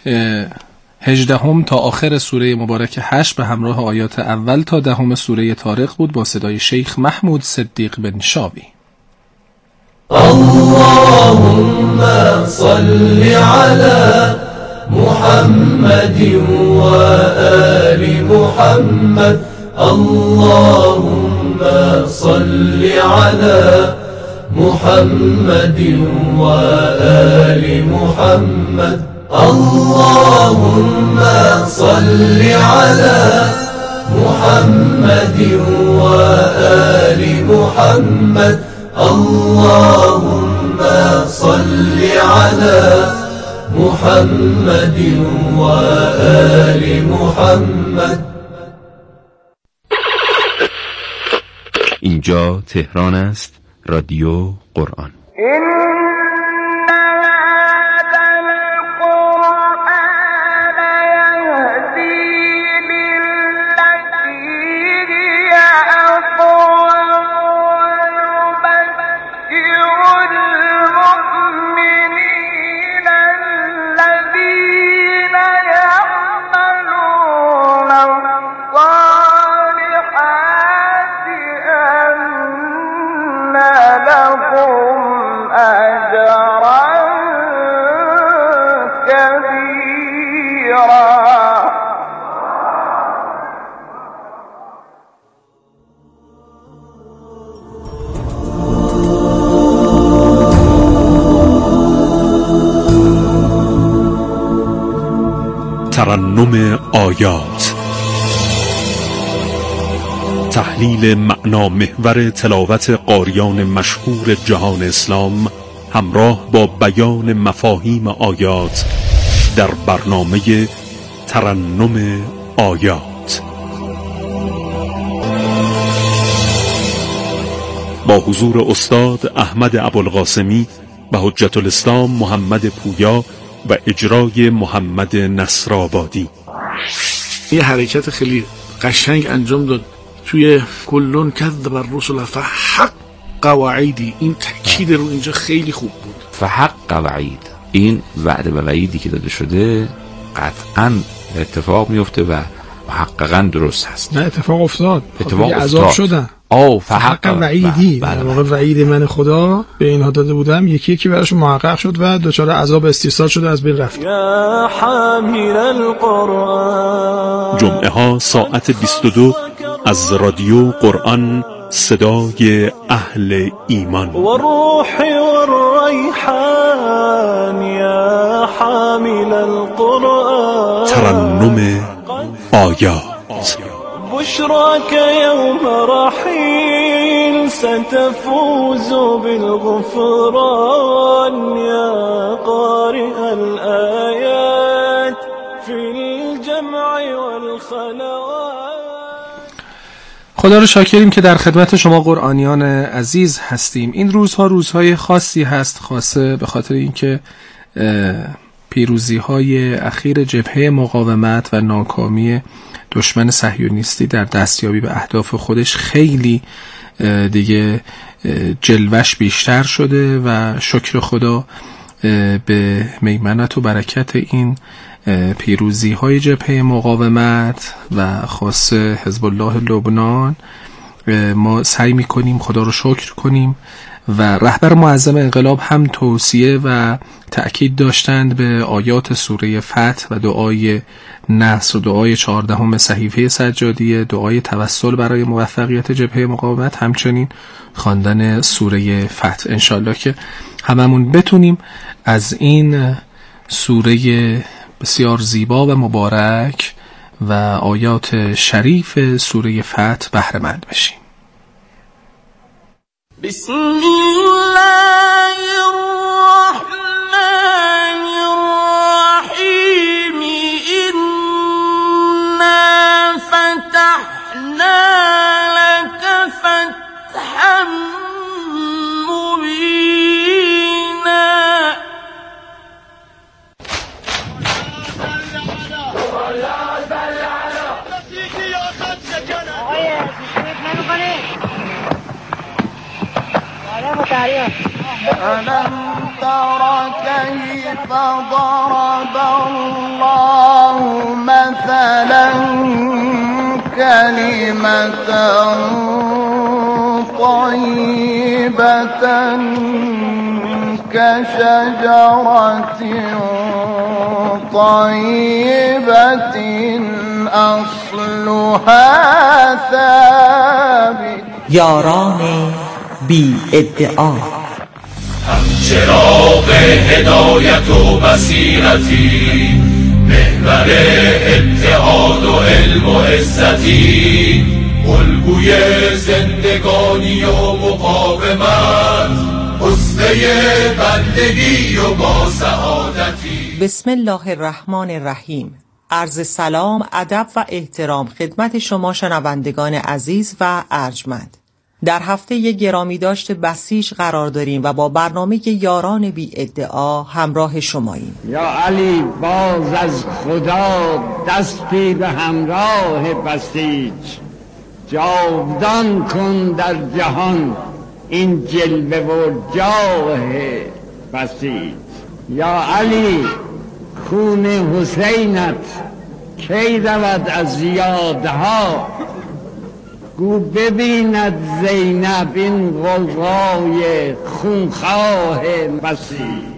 18 تا آخر سوره مبارک حشر به همراه آیات اول تا 10 سوره طارق بود با صدای شیخ محمود صدیق بن شاوی. اللهم صل على محمد و آل محمد. اللهم صل على محمد و آل محمد. اللهم صل على محمد و آل محمد. اللهم صل على محمد و آل محمد. اینجا تهران است، رادیو قرآن. ترنم آیات، تحلیل معنا محور تلاوت قاریان مشهور جهان اسلام همراه با بیان مفاهیم آیات در برنامه ترنم آیات با حضور استاد احمد ابوالقاسمی و حجت الاسلام محمد پویا و اجرای محمد نصرآبادی. یه حرکت خیلی قشنگ انجام داد توی کلون کذب الرسل فحق وعیدی. این تاکید رو اینجا خیلی خوب بود. فحق وعید، این وعده و وعیدی که داده شده قطعاً اتفاق میفته و محققاً درست هست. نه اتفاق افتاد، اتفاق عذاب شدن. فحق وعیدی، در واقع وعید من خدا به اینها داده بودم یکی یکی براشون محقق شد و دچار عذاب استیصال شده، از بین رفت. یا حامل القرآن. جمعه ها ساعت 22 از رادیو قرآن، صدای اهل ایمان. و روح و الریحان یا حامل القرآن. ترنم آیات. بشراك يوم رحيل ستفوز بالغفران يا قارئ الآيات في الجمع والخلوات. خدا رو شاکریم که در خدمت شما قرآنیان عزیز هستیم. این روزها روزهای خاصی هست، خاصه به خاطر اینکه پیروزی‌های اخیر جبهه مقاومت و ناکامی دشمن صهیونیستی در دستیابی به اهداف خودش خیلی دیگه جلوش بیشتر شده و شکر خدا به میمنت و برکت این پیروزی‌های جبهه مقاومت و خاصه حزب الله لبنان ما سعی می‌کنیم خدا رو شکر کنیم و رهبر معظم انقلاب هم توصیه و تأکید داشتند به آیات سوره فتح و دعای نصر، دعای 14 صحیفه سجادیه، دعای توسل برای موفقیت جبهه مقاومت، همچنین خواندن سوره فتح. انشالله که هممون بتونیم از این سوره بسیار زیبا و مبارک و آیات شریف سوره فتح بهره مند بشیم. بسم الله الرحمن الرحیم. إنا فتحنا لك فتحا مبینا. ألم تر كيف ضرب الله كلمة طيبة كشجرة طيبة أصلها ثابت. یاران بی ادعا. همچراغ هدایت و بصیرتی، محور اتحاد و علم و عزتی، الگوی زندگانی و مقاومت، حسنه بندگی و با سعادتی. بسم الله الرحمن الرحیم. عرض سلام، ادب و احترام خدمت شما شنوندگان عزیز و ارجمند. در هفته گرامی داشت بسیج قرار داریم و با برنامه یاران بی ادعا همراه شماییم. یا علی باز از خدا دستی به همراه بسیج، جاودان کن در جهان این جلوه و جاه بسیج. یا علی خون حسینت کی رود از یادها، گو ببیند زینب این غوغای خونخواه بسیج.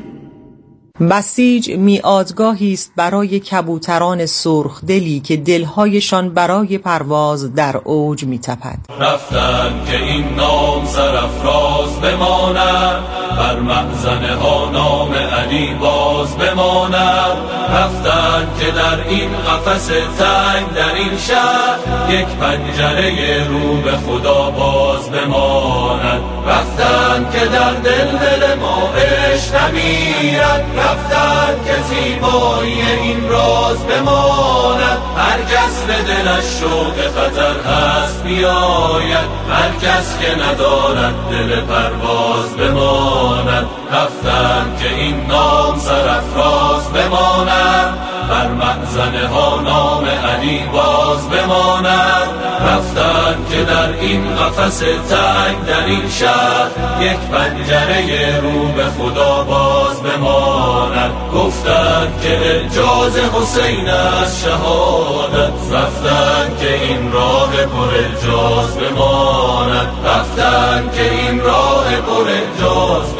بسیج میادگاهی است برای کبوتران سرخ دلی که دلهایشان برای پرواز در اوج میتپد. رفتن که این نام سرافراز بماند، بر مأذنه ها نام علی باز بماند. رفتن که در این قفس تنگ در این شهر، یک پنجره رو به خدا باز بماند. رفتن که در دل ما عشق نمیرد، رفتن که زیبایی این راز بماند. هر کس به دلش شوق خطر هست بیاید، هر کس که ندارد دل پرواز بماند. رفتن که این نام سرافراز بماند، بر مأذنه ها نام علی باز بماند. رفتن که در این قفس تنگ در این شهر، یک پنجره رو به خدا باز بماند. گفتن که اعجاز حسین از شهادت، رفتن که این راه پر اعجاز بماند. رفتن که این راه پر اعجاز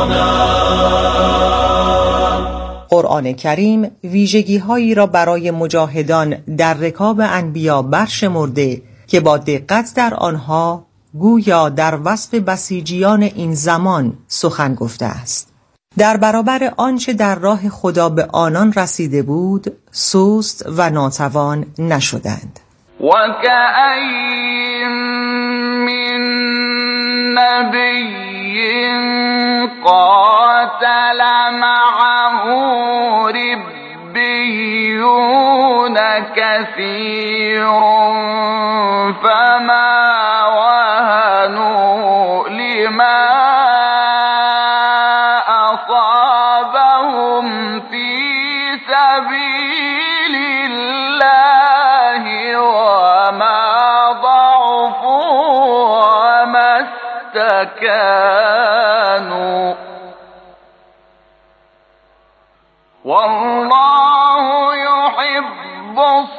بماند. قرآن کریم ویژگی‌هایی را برای مجاهدان در رکاب انبیا برشمرده که با دقت در آنها گویا در وصف بسیجیان این زمان سخن گفته است. در برابر آنچه در راه خدا به آنان رسیده بود سست و ناتوان نشدند. وَكَأَيِّن مِّن نَّبِيٍّ قَاتَلَ مَعَهُ رِبِّيُّونَ كَثِيرٌ فَمَا وَهَنُوا لِمَا أَصَابَهُمْ فِي سَبِيلِ اللَّهِ وَمَا ضَعُفُوا وَمَا اسْتَكَانُوا وَاللَّهُ يُحِبُّ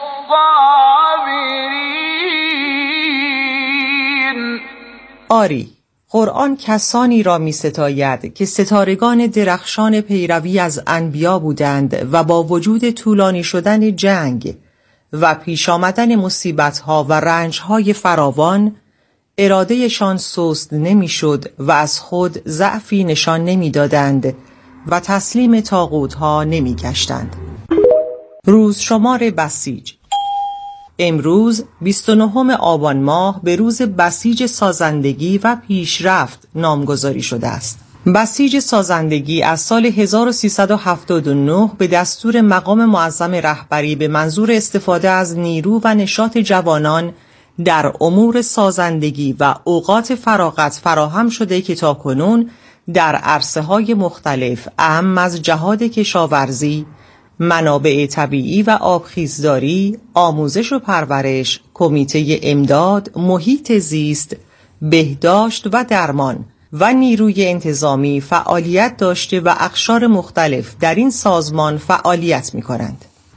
الصَّابِرِينَ. آری، قرآن کسانی را می ستاید که ستارگان درخشان پیروی از انبیا بودند و با وجود طولانی شدن جنگ و پیش آمدن مصیبت‌ها و رنج‌های فراوان، ارادهشان سست نمی‌شد و از خود ضعفی نشان نمی‌دادند و تسلیم طاغوت‌ها نمی‌گشتند. روز شمار بسیج. امروز 29 آبان ماه به روز بسیج سازندگی و پیشرفت نامگذاری شده است. بسیج سازندگی از سال 1379 به دستور مقام معظم رهبری به منظور استفاده از نیرو و نشاط جوانان در امور سازندگی و اوقات فراغت فراهم شده که تاکنون در عرصه‌های مختلف اهم از جهاد کشاورزی، منابع طبیعی و آبخیزداری، آموزش و پرورش، کمیته امداد، محیط زیست، بهداشت و درمان و نیروی انتظامی فعالیت داشته و اقشار مختلف در این سازمان فعالیت می کنند.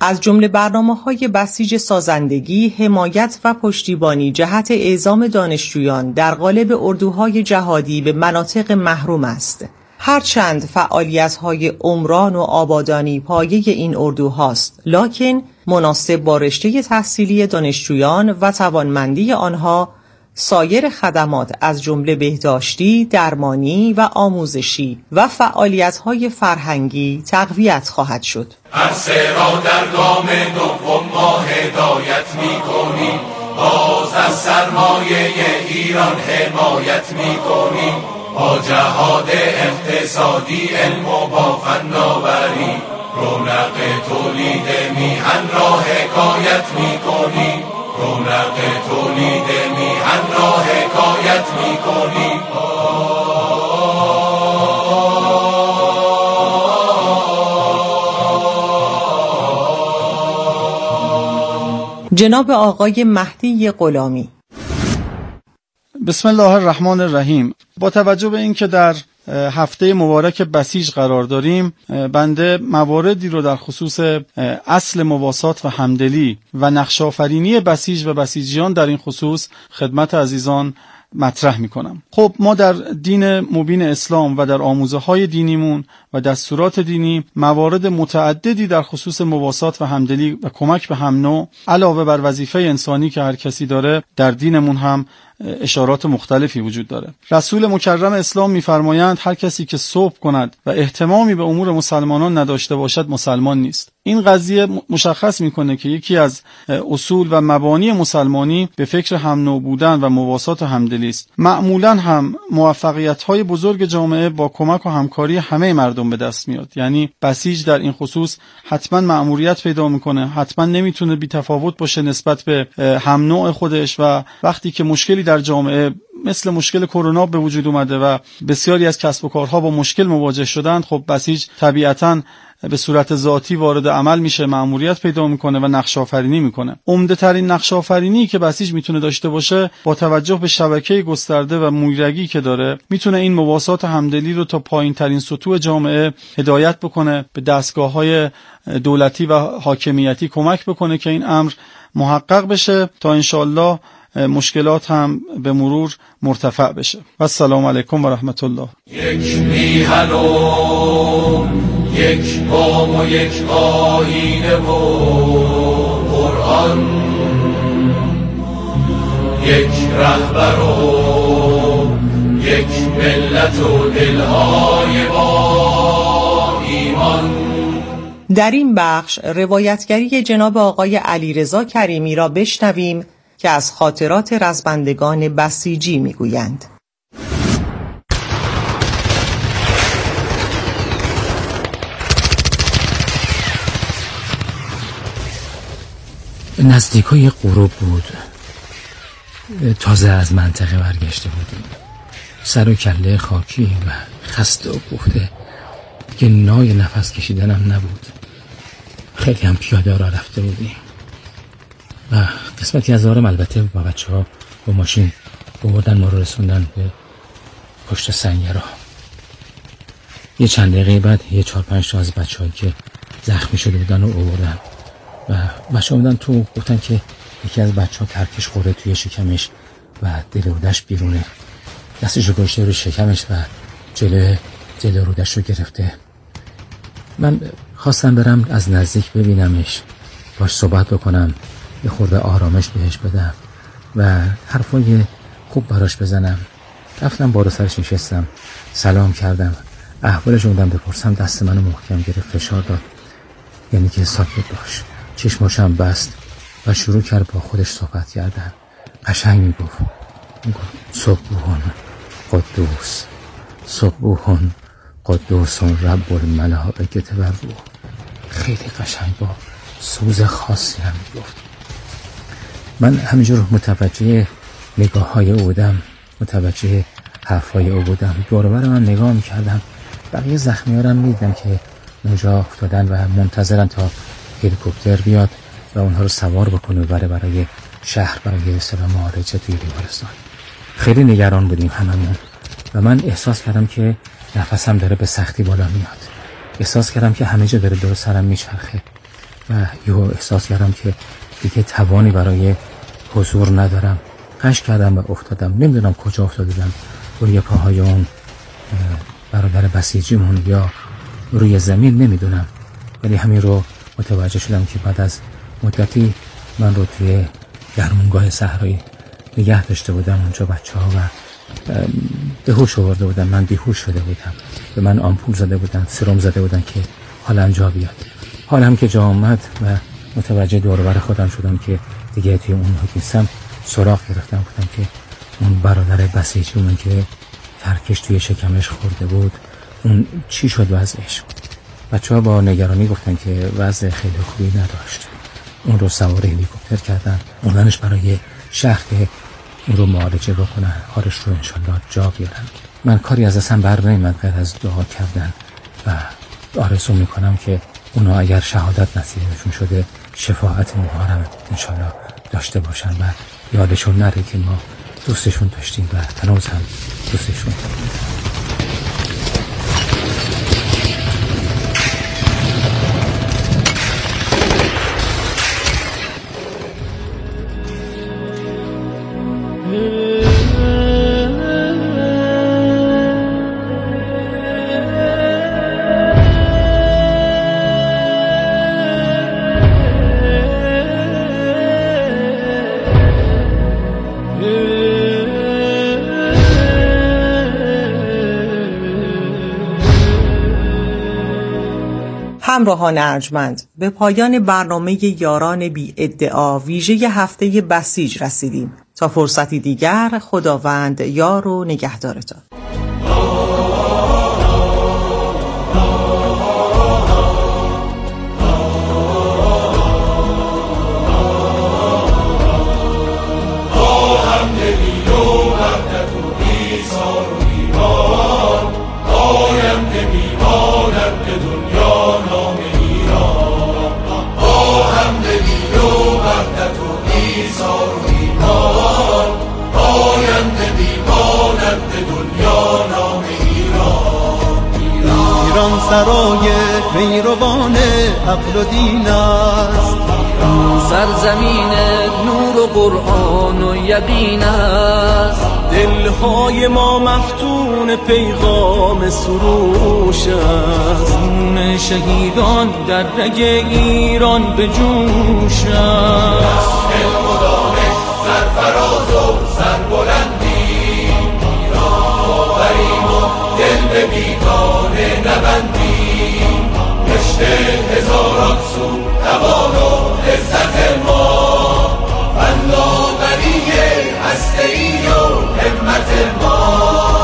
از جمله برنامه‌های بسیج سازندگی، حمایت و پشتیبانی جهت اعزام دانشجویان در قالب اردوهای جهادی به مناطق محروم است. هرچند فعالیت‌های عمران و آبادانی پایه این اردوهاست، لکن مناسب با رشته تحصیلی دانشجویان و توانمندی آنها سایر خدمات از جمله بهداشتی، درمانی و آموزشی و فعالیت‌های فرهنگی تقویت خواهد شد. عرصه را در گام دوم ما هدایت می‌کنیم، باز از سرمایه ایران حمایت می‌کنیم، با جهاد اقتصادی علم و با فناوری رونق تولید میهن را حکایت می‌کنیم، رونق تولید میهن را حکایت می‌کنیم. جناب آقای مهدی غلامی. بسم الله الرحمن الرحیم. با توجه به اینکه در هفته مبارک بسیج قرار داریم، بنده مواردی رو در خصوص اصل مواسات و همدلی و نقش‌آفرینی بسیج و بسیجیان در این خصوص خدمت عزیزان مطرح میکنم. خب ما در دین مبین اسلام و در آموزه‌های دینیمون و دستورات دینی موارد متعددی در خصوص مواسات و همدلی و کمک به هم نوع علاوه بر وظیفه انسانی که هر کسی داره در دینمون هم اشارات مختلفی وجود داره. رسول مکرم اسلام می‌فرمایند هر کسی که صبح کند و اهتمامی به امور مسلمانان نداشته باشد مسلمان نیست. این قضیه مشخص میکنه که یکی از اصول و مبانی مسلمانی به فکر هم نوع بودن و مواسات و همدلی است. معمولا هم موفقیت‌های بزرگ جامعه با کمک و همکاری همه مردم به دست میاد. یعنی بسیج در این خصوص حتما مأموریت پیدا میکنه، حتما نمیتونه بی‌تفاوت باشه نسبت به هم نوع خودش و وقتی که مشکلی در جامعه مثل مشکل کرونا به وجود اومده و بسیاری از کسب و کارها با مشکل مواجه شدند، خب بسیج طبیعتاً به صورت ذاتی وارد عمل میشه، مأموریت پیدا میکنه و نقش آفرینی میکنه. عمده ترین نقش آفرینی که بسیج میتونه داشته باشه با توجه به شبکه گسترده و مویرگی که داره، میتونه این مواسات همدلی رو تا پایین ترین سطوح جامعه هدایت بکنه، به دستگاه‌های دولتی و حاکمیتی کمک بکنه که این امر محقق بشه تا انشالله مشکلات هم به مرور مرتفع بشه. و السلام علیکم و رحمت الله. یک میهن و یک بام و یک آیینه و قرآن، یک رهبر و یک ملت و دلهای با ایمان. در این بخش روایتگری جناب آقای علیرضا کریمی را بشنویم که از خاطرات رزمندگان بسیجی میگویند. نزدیکای غروب بود. تازه از منطقه برگشته بودیم. سر و کله خاکی و خسته و کوفته که نای نفس کشیدنم نبود. خیلی هم پیاده را رفته بودیم و قسمتی از آرم البته با بچه ها با ماشین بردن ما رو رسوندن به پشت سنگرها. یه چند دقیقه بعد یه 4-5 تا از بچه هایی که زخمی شده بودن رو آوردن و بچه ها بودن تو، گفتن که یکی از بچه ها ترکش خورده توی شکمش و دل رودش بیرونه، دستش رو گذاشته رو شکمش و جلوی دل رودش رو گرفته. من خواستم برم از نزدیک ببینمش، باش صحبت بکنم، یه خورده آرامش بهش بدم و حرفای خوب براش بزنم. رفتم بالا سرش نشستم، سلام کردم، احوالش رو بپرسم. دست منو محکم گرفت، فشار داد، یعنی که ساکت باش. چشماشم بست و شروع کرد با خودش صحبت کردن. قشنگ میگفت صبحون قدوس، صبحون قدوسون رب الملائکه و روح. خیلی قشنگ با سوز خاصی هم میگفت. من همینجور متوجه نگاه های او بودم، متوجه حرفای او بودم. دور و بر من نگاه میکردم، بقیه زخمی ها رو میدیدم که اونجا افتادن و منتظرن تا هلیکوپتر بیاد و اونها رو سوار بکنه و برای شهر، برای سر معالجه توی بیمارستان. خیلی نگران بودیم هممون و من احساس کردم که نفسم داره به سختی بالا میاد. احساس کردم که همه جا داره دور سرم میچرخه. و یهو احساس کردم که دیگه توانی برای حضور ندارم. قش کردم و افتادم. نمیدونم کجا افتادم، روی پاهای اون برادر بسیجیمون یا روی زمین نمیدونم، ولی همین رو متوجه شدم که بعد از مدتی من رو توی درمونگاه صحرایی نگه داشته بودم اونجا بچه‌ها و به هوش آورده بودن. من بیهوش شده بودم، به من آمپول زده بودن، سرم زده بودن که حالم جا بیاد. حالم که جا آمد و متوجه دور و بر خودم شدم که دیگه توی اون محیط نیستم، سراغ گرفتم. گفتم که اون برادر بسیجیمون که ترکش توی شکمش خورده بود، اون چی شد وضعش؟ بچه‌ها با نگرانی گفتن که وضع خیلی خوبی نداشت. اون رو سوار هلیکوپتر کردن، اونانش برای شهر که اون رو معالجه بکنن، حالش رو انشالله جا بیارن. من کاری از دستم بر نمیاد غیر از دعا کردن و آرزو میکنم که اونا اگر شهادت نصیبشون شده شفاعت ماهرم انشالله داشته باشن و یادشون نره که ما دوستشون داشتیم و هنوز هم دوستشون داریم. همراهان ارجمند، به پایان برنامه یاران بی ادعا ویژه هفته بسیج رسیدیم. تا فرصتی دیگر، خداوند یار و نگهدارتان. سرای پیروان عقل و دین است، سرزمین نور و قرآن و یقین است. دلهای ما مفتون پیغام سروش است، خون شهیدان در رگ ایران به جوش است. مدامش سرفراز و سربلندیم، ایران بریم و دل به بیگانه نبندیم. رشته هزاران سو توان و عزت ما، فناوری هسته‌ای و همت ما.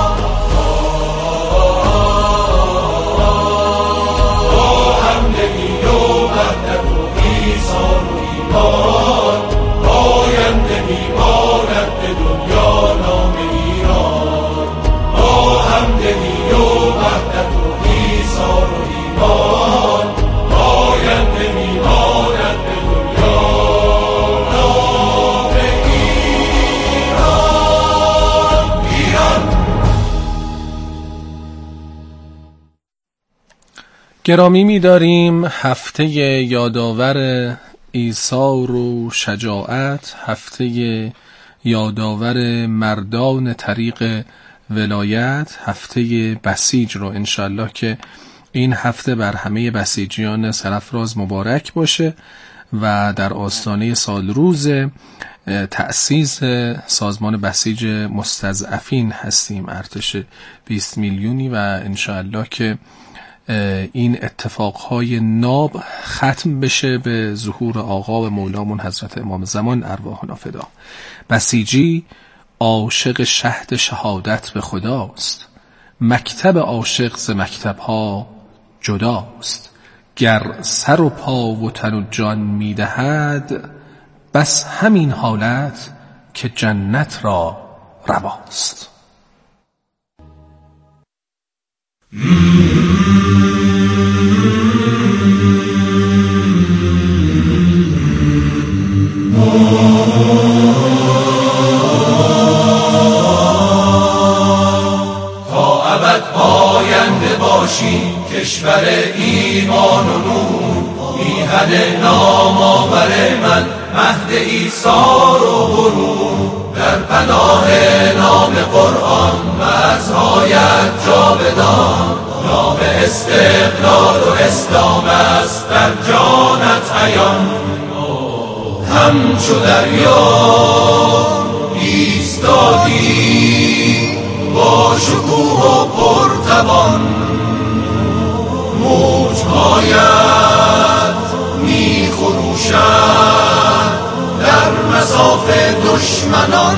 با همدلی و وحدت و ایثار و ایمان، پاینده میماند به دنیا نام ایران. با همدلی و وحدت و ایثار و ایمان، پاینده میماند به دنیا نام ایران. گرامی می‌داریم هفته یادآور ایثار و شجاعت، هفته یادآور مردان طریق ولایت، هفته بسیج رو انشالله که این هفته بر همه بسیجیان سرفراز مبارک باشه و در آستانه سال روز تأسیس سازمان بسیج مستضعفین هستیم، ارتش 20 میلیونی، و انشالله که این اتفاقهای ناب ختم بشه به ظهور آقا و مولامون حضرت امام زمان ارواحنا فدا. بسیجی عاشق شهد شهادت به خداست، مکتب عاشق ز مکتبها جداست. گر سر و پا و تن و جان میدهد، بس همین حالت که جنت را رواست. تا ابد پاینده باشی کشور ایمان و نور، تن نام آور من مهد ایثار و غرور، در پناه نام قرآن و ازهایت جاودان. نام استقلال و اسلام است در جانت عیان، همچو دریا ایستادی با شکوه و پرتوان، موجهایت می خروشند در مصاف دشمنان.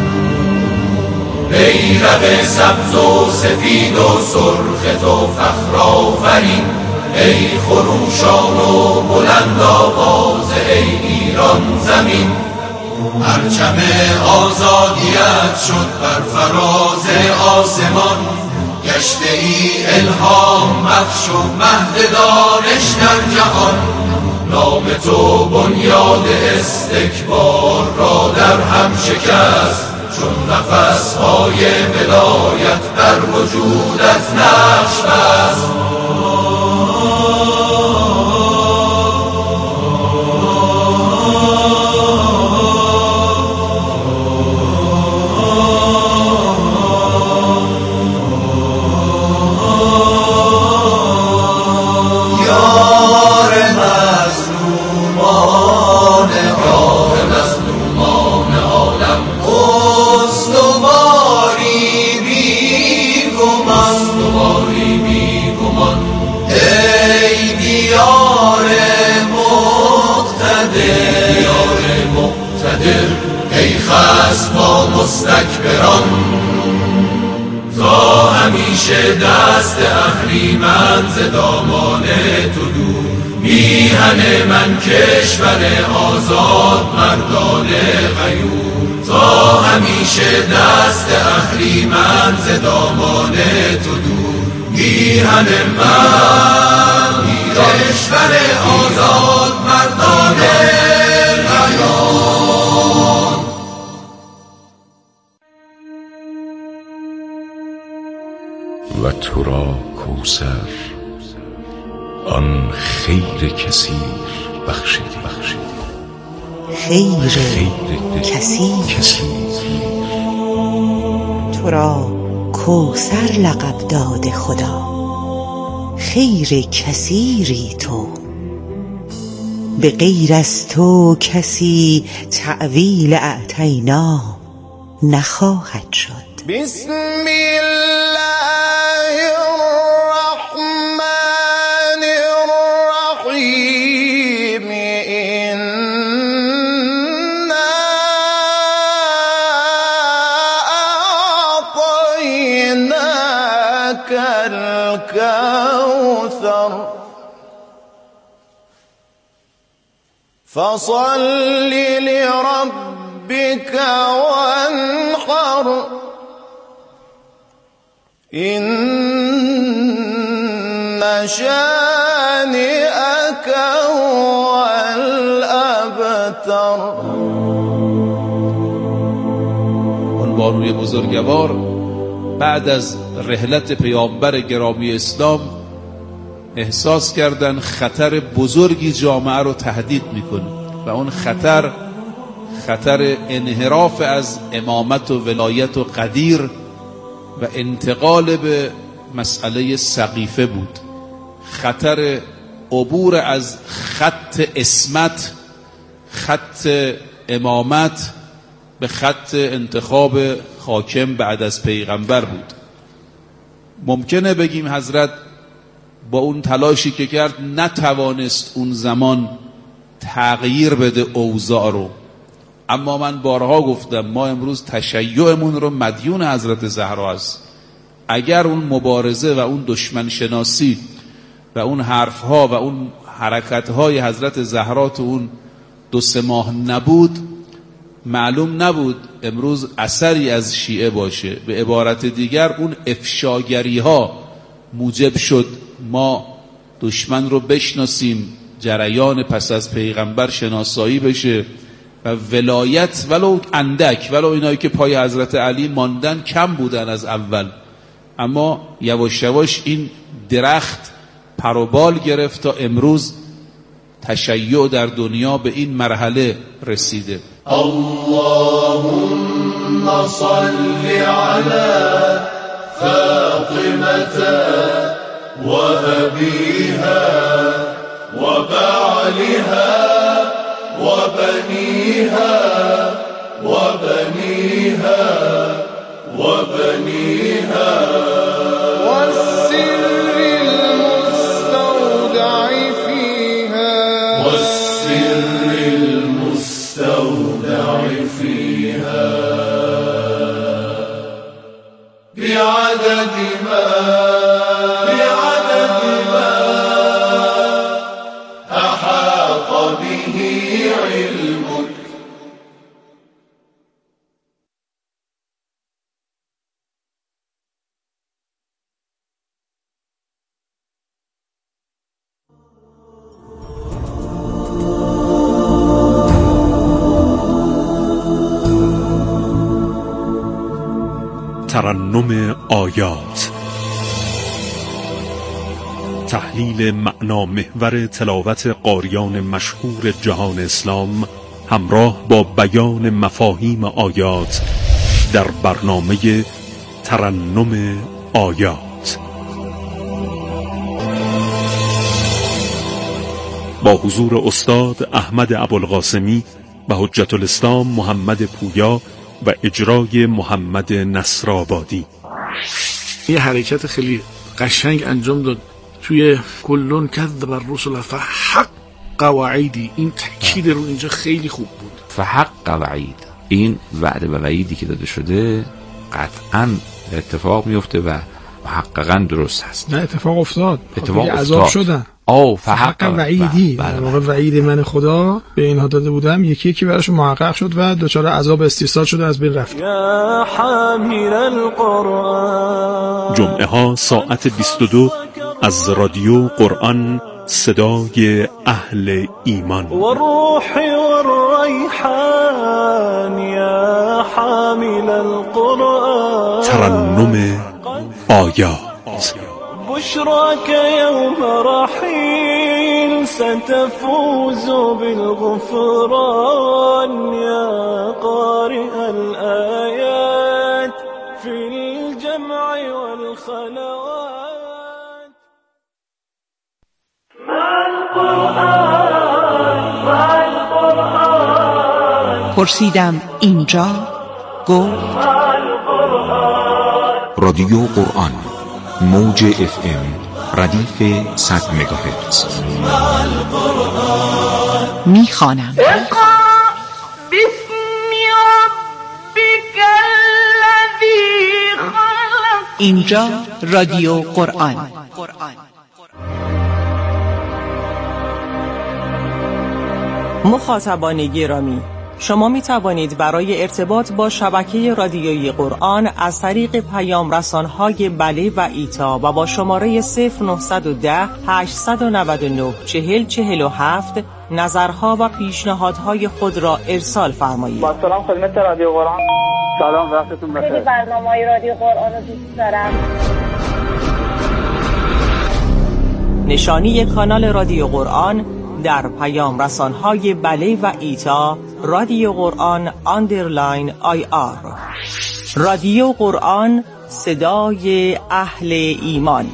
بیرق سبز و سفید و سرخ تو فخر آفرین، ای خروشان و بلند آواز ای ایران زمین. پرچم آزادیت شد بر فراز آسمان، گشته ای الهام بخش و مهد دانش در جهان. نام تو بنیاد استکبار را در هم شکست، چون نفس‌های ولایت در وجودت نقش بست. ای خصم با مستکبران، تا همیشه دست اهریمن ز دامان تو دور. میهن من کشور آزاد مردان غیور، تا همیشه دست اهریمن ز دامان تو دور. میهن من کشور آزاد مردان غیور. و تو را کوثر آن خیر کثیر بخشیدی. خیر کثیر تو را کوثر لقب داد خدا، خیر کثیری تو. به غیر از تو کسی تأویل اعطینا نخواهد شد. بسم الله الرحمن الرحیم. إنا أعطيناك الكوثر فصل لربك وانحر إن شانئك هو الأبتر. اون بانوی بزرگوار بعد از رحلت پیامبر گرامی اسلام احساس کردن خطر بزرگی جامعه رو تهدید میکنه و اون خطر انحراف از امامت و ولایت و قدیر و انتقال به مسئله سقیفه بود. خطر عبور از خط اسمت، خط امامت به خط انتخاب حاکم بعد از پیغمبر بود. ممکنه بگیم حضرت با اون تلاشی که کرد نتوانست اون زمان تغییر بده اوضاع رو، اما من بارها گفتم ما امروز تشیعمون رو مدیون حضرت زهرا است. اگر اون مبارزه و اون دشمن شناسی و اون حرفها و اون حرکتهای حضرت زهرا تو اون 2-3 ماه نبود، معلوم نبود امروز اثری از شیعه باشه. به عبارت دیگر اون افشاگری ها موجب شد ما دشمن رو بشناسیم، جریان پس از پیغمبر شناسایی بشه و ولایت ولو اندک، ولو اینایی که پای حضرت علی ماندن کم بودن از اول، اما یواش یواش این درخت پروبال گرفت تا امروز تشیع در دنیا به این مرحله رسیده. اللهم صل على فاطمة وأبيها وبعلها وبنيها وبنيها وبنيها والسر المستودع فيها والسر المستودع فيها بعدد ما أحاط به علمك. ترنم آیات، تحلیل معنا محور تلاوت قاریان مشهور جهان اسلام همراه با بیان مفاهیم آیات در برنامه ترنم آیات با حضور استاد احمد ابوالقاسمی و حجت الاسلام محمد پویا و اجرای محمد نصرآبادی. یه حرکت خیلی قشنگ انجام داد توی کلون کذب الرسل فحق وعیدی. این تاکید رو اینجا خیلی خوب بود. فحق وعید، این وعده و وعیدی که داده شده قطعا اتفاق میفته و محققا درست هست. نه اتفاق افتاد، اتفاق عذاب شدن. فحق وعیدی، در واقع وعید من خدا به اینها داده بودم، یکی براش محقق شد و دچار عذاب استیصال شده، از بین رفت. یا حامل القرآن، جمعه ها ساعت 22 از رادیو قرآن، صدای اهل ایمان. و روح و الریحان، یا حامل القرآن، ترنم آیات. بشراك يوم رحيل ستفوز بالغفران، يا قارئ الآيات في الجمع والخلوات. مع القرآن پرسیدم اینجا، گفت رادیو قرآن، موج FM، ردیف 100 مگاهرتز. میخوانم. اقرأ باسم ربک الذی خلق. اینجا رادیو قرآن. مخاطبان گرامی، شما می توانید برای ارتباط با شبکه رادیویی قرآن از طریق پیام رسان‌های بله و ایتا و با شماره 0910 899 4047 نظرها و پیشنهادهای خود را ارسال فرمایید. با سلام خدمت رادیو قرآن. سلام، وقتتون بخیر. خیلی برنامه‌های رادیو قرآن رو دوست دارم. نشانی کانال رادیو قرآن در پیام رسان‌های بله و ایتا رادیو قرآن _ IR. رادیو قرآن، صدای اهل ایمان.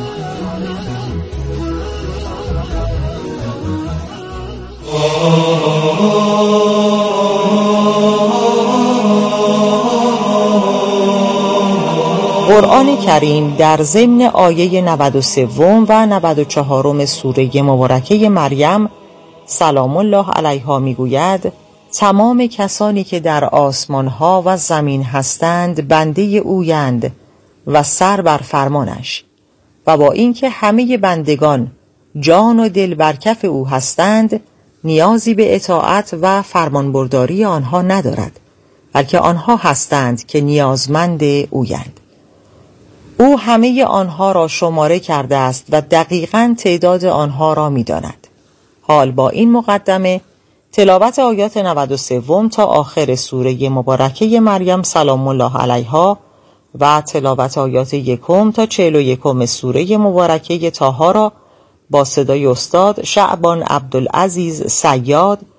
قرآن کریم در ضمن آیه 93 و 94 سوره مبارکه مریم سلام الله علیها میگوید: تمام کسانی که در آسمانها و زمین هستند بنده اویند و سر بر فرمانش، و با اینکه همه بندگان جان و دل بر کف او هستند نیازی به اطاعت و فرمانبرداری آنها ندارد، بلکه آنها هستند که نیازمند اویند. او همه آنها را شماره کرده است و دقیقاً تعداد آنها را می‌داند. حال با این مقدمه تلاوت آیات 93 تا آخر سوره مبارکه مریم سلام الله علیها و تلاوت آیات 1 تا 41 سوره مبارکه طه را با صدای استاد شعبان عبدالعزیز صیاد